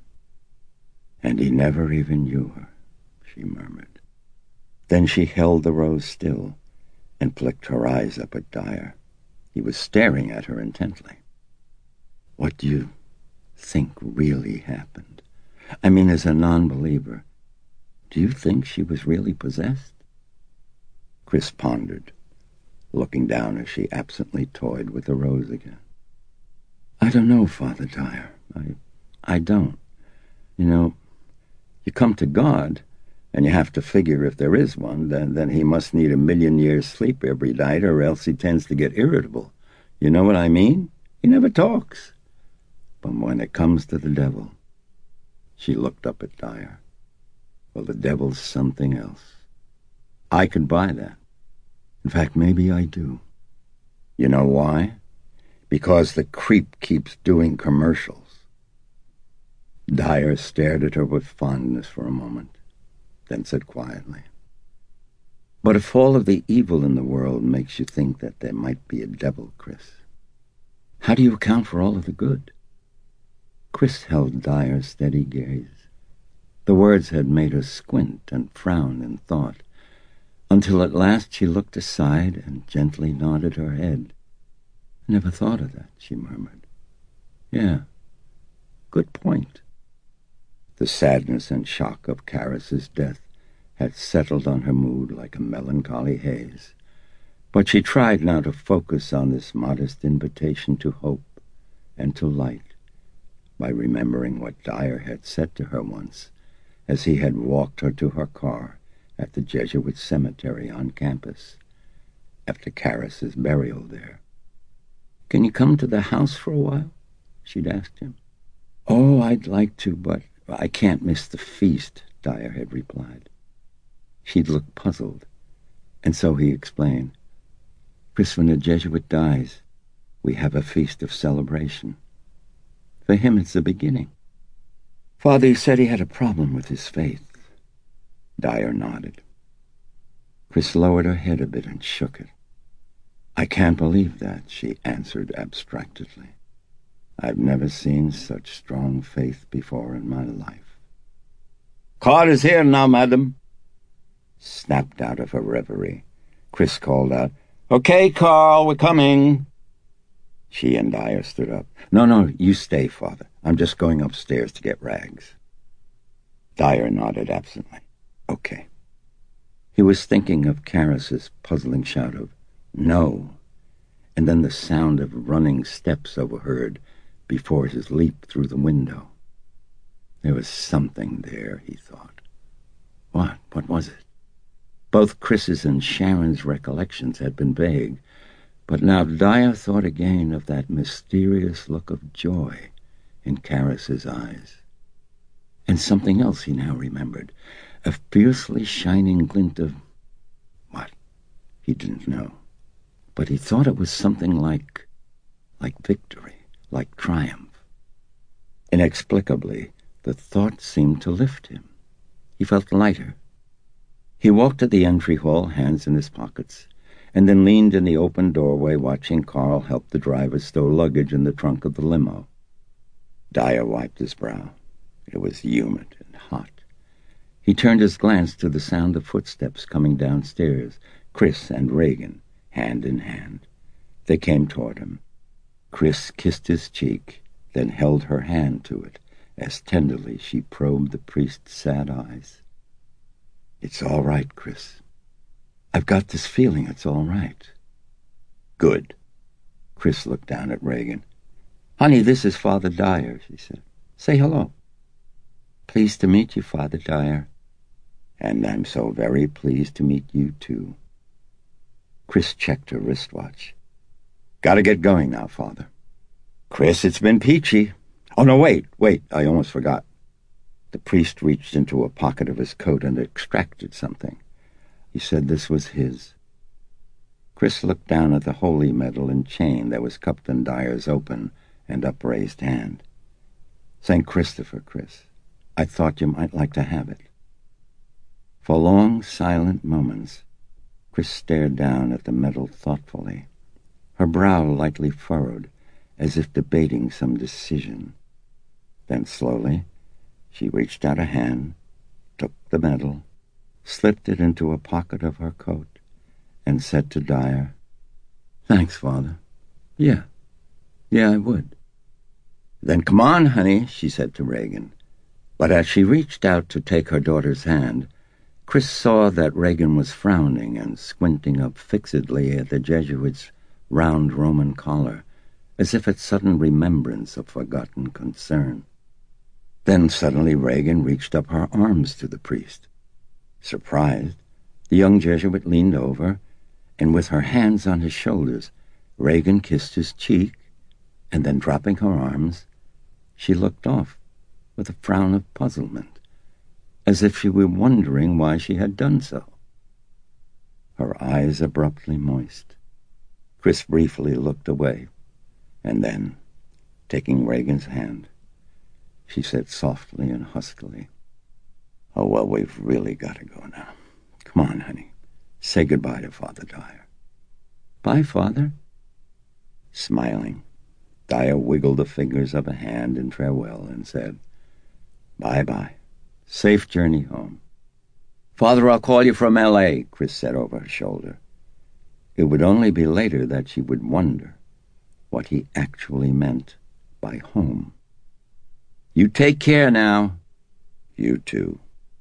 "And he never even knew her," she murmured. Then she held the rose still and flicked her eyes up at Dyer. He was staring at her intently. "What do you think really happened? I mean, as a non-believer, do you think she was really possessed?" Chris pondered, looking down as she absently toyed with the rose again. "I don't know, Father Dyer. I, I don't. You know, you come to God, and you have to figure if there is one, then, then he must need a million years' sleep every night, or else he tends to get irritable. You know what I mean? He never talks. But when it comes to the devil..." She looked up at Dyer. "Well, the devil's something else. I could buy that. In fact, maybe I do. You know why? Because the creep keeps doing commercials." Dyer stared at her with fondness for a moment, then said quietly, "But if all of the evil in the world makes you think that there might be a devil, Chris, How do you account for all of the good? Chris held Dyer's steady gaze. The words had made her squint and frown in thought, until at last she looked aside and gently nodded her head. "I never thought of that," she murmured. "Yeah, good point." The sadness and shock of Karis's death had settled on her mood like a melancholy haze, but she tried now to focus on this modest invitation to hope and to light by remembering what Dyer had said to her once as he had walked her to her car at the Jesuit cemetery on campus after Karis's burial there. "Can you come to the house for a while?" she'd asked him. "Oh, I'd like to, but I can't miss the feast," Dyer had replied. She'd looked puzzled, and so he explained. "Chris, when a Jesuit dies, we have a feast of celebration. For him, it's the beginning. Father, he said he had a problem with his faith." Dyer nodded. Chris lowered her head a bit and shook it. "I can't believe that," she answered abstractedly. "I've never seen such strong faith before in my life." "Car is here now, madam." Snapped out of her reverie, Chris called out, "Okay, Carl, we're coming." She and Dyer stood up. "No, no, you stay, Father. I'm just going upstairs to get rags." Dyer nodded absently. "Okay." He was thinking of Karis's puzzling shout of, "No," and then the sound of running steps overheard before his leap through the window. There was something there, he thought. What? What was it? Both Chris's and Sharon's recollections had been vague, but now Dyer thought again of that mysterious look of joy in Karis's eyes. And something else he now remembered, a fiercely shining glint of... what? He didn't know. But he thought it was something like... like victory, like triumph. Inexplicably, the thought seemed to lift him. He felt lighter. He walked to the entry hall, hands in his pockets, and then leaned in the open doorway watching Carl help the driver stow luggage in the trunk of the limo. Dyer wiped his brow. It was humid and hot. He turned his glance to the sound of footsteps coming downstairs, Chris and Reagan, hand in hand. They came toward him. Chris kissed his cheek, then held her hand to it, as tenderly she probed the priest's sad eyes. "It's all right, Chris. I've got this feeling it's all right." "Good." Chris looked down at Reagan. "Honey, this is Father Dyer," she said. "Say hello." "Pleased to meet you, Father Dyer." "And I'm so very pleased to meet you, too." Chris checked her wristwatch. "Gotta get going now, Father." "Chris, it's been peachy. Oh, no, wait, wait, I almost forgot." The priest reached into a pocket of his coat and extracted something. He said this was his. Chris looked down at the holy medal and chain that was cupped in Dyer's open and upraised hand. "Saint Christopher, Chris. I thought you might like to have it." For long, silent moments, Chris stared down at the medal thoughtfully, her brow lightly furrowed, as if debating some decision. Then slowly, she reached out a hand, took the medal, slipped it into a pocket of her coat, and said to Dyer, "Thanks, Father. Yeah, yeah, I would." "Then come on, honey," she said to Reagan. But as she reached out to take her daughter's hand, Chris saw that Reagan was frowning and squinting up fixedly at the Jesuit's round Roman collar, as if at sudden remembrance of forgotten concern. Then suddenly Reagan reached up her arms to the priest. Surprised, the young Jesuit leaned over, and with her hands on his shoulders, Reagan kissed his cheek, and then dropping her arms, she looked off with a frown of puzzlement, as if she were wondering why she had done so. Her eyes abruptly moist. Chris briefly looked away, and then, taking Reagan's hand, she said softly and huskily, "Oh, well, we've really got to go now. Come on, honey. Say goodbye to Father Dyer." "Bye, Father." Smiling, Dyer wiggled the fingers of a hand in farewell and said, "Bye-bye. Safe journey home." "Father, I'll call you from L A, Chris said over her shoulder. It would only be later that she would wonder what he actually meant by home. "You take care now." "You too."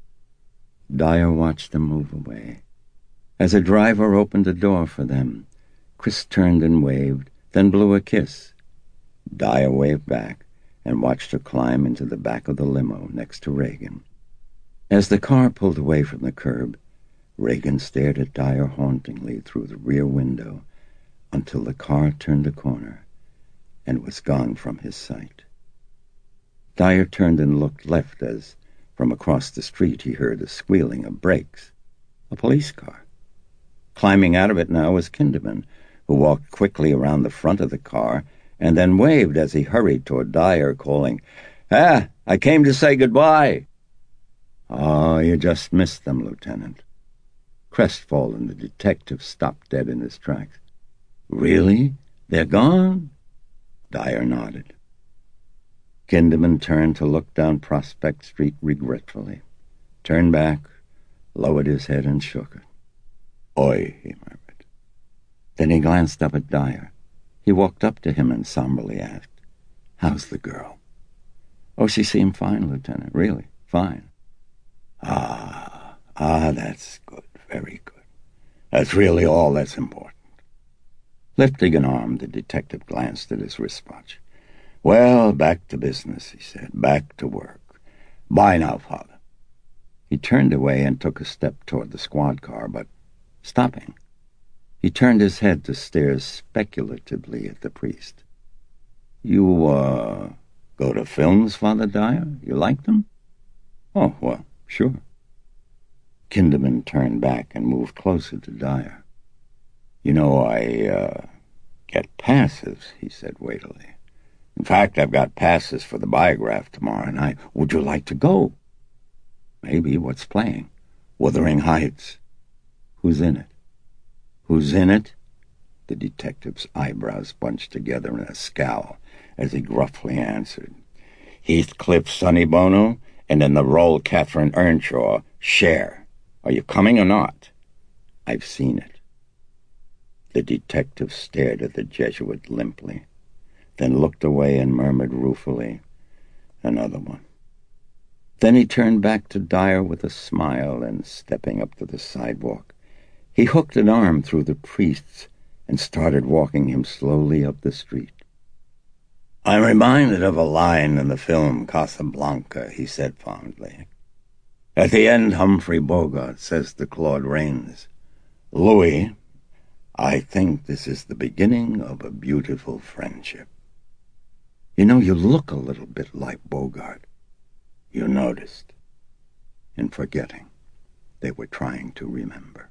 Dyer watched them move away. As a driver opened a door for them, Chris turned and waved, then blew a kiss. Dyer waved back and watched her climb into the back of the limo next to Reagan. As the car pulled away from the curb, Reagan stared at Dyer hauntingly through the rear window until the car turned a corner and was gone from his sight. Dyer turned and looked left as, from across the street, he heard a squealing of brakes. A police car. Climbing out of it now was Kinderman, who walked quickly around the front of the car and then waved as he hurried toward Dyer, calling, "Ah, I came to say goodbye." "Oh, you just missed them, Lieutenant." Crestfallen, the detective stopped dead in his tracks. "Really? They're gone?" Dyer nodded. Kinderman turned to look down Prospect Street regretfully, turned back, lowered his head, and shook it. "Oi," he murmured. Then he glanced up at Dyer. He walked up to him and somberly asked, "How's the girl?" "Oh, she seemed fine, Lieutenant, really, fine." Ah, ah, that's good, very good. That's really all that's important." Lifting an arm, the detective glanced at his wristwatch. "Well, back to business," he said. "Back to work. Bye now, Father." He turned away and took a step toward the squad car, but, stopping, he turned his head to stare speculatively at the priest. "You, uh, go to films, Father Dyer? You like them?" "Oh, well, sure." Kinderman turned back and moved closer to Dyer. "You know, I, uh, get passes," he said weightily. "In fact, I've got passes for the Biograph tomorrow night. Would you like to go?" "Maybe. What's playing?" "Wuthering Heights." "Who's in it?" "Who's in it?" The detective's eyebrows bunched together in a scowl as he gruffly answered. "Heathcliff Sonny Bono, and in the role Catherine Earnshaw, Cher. Are you coming or not?" "I've seen it." The detective stared at the Jesuit limply, then looked away and murmured ruefully, "Another one." Then he turned back to Dyer with a smile, and stepping up to the sidewalk, he hooked an arm through the priest's and started walking him slowly up the street. "I'm reminded of a line in the film Casablanca," he said fondly. "At the end, Humphrey Bogart says to Claude Rains, 'Louis, I think this is the beginning of a beautiful friendship.' You know, you look a little bit like Bogart." "You noticed." In forgetting, they were trying to remember.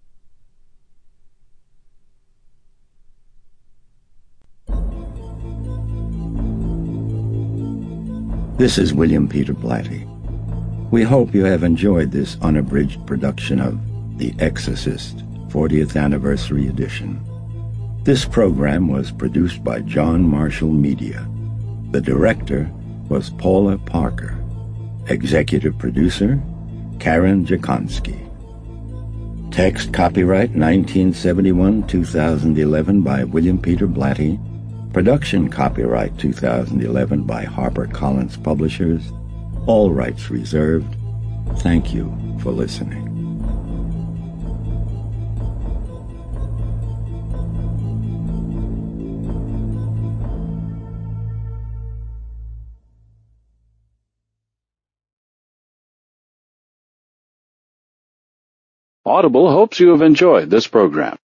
This is William Peter Blatty. We hope you have enjoyed this unabridged production of The Exorcist, fortieth Anniversary Edition. This program was produced by John Marshall Media. The director was Paula Parker. Executive producer, Karen Jakonski. Text copyright nineteen seventy-one to two thousand eleven by William Peter Blatty. Production copyright two thousand eleven by HarperCollins Publishers. All rights reserved. Thank you for listening. Audible hopes you have enjoyed this program.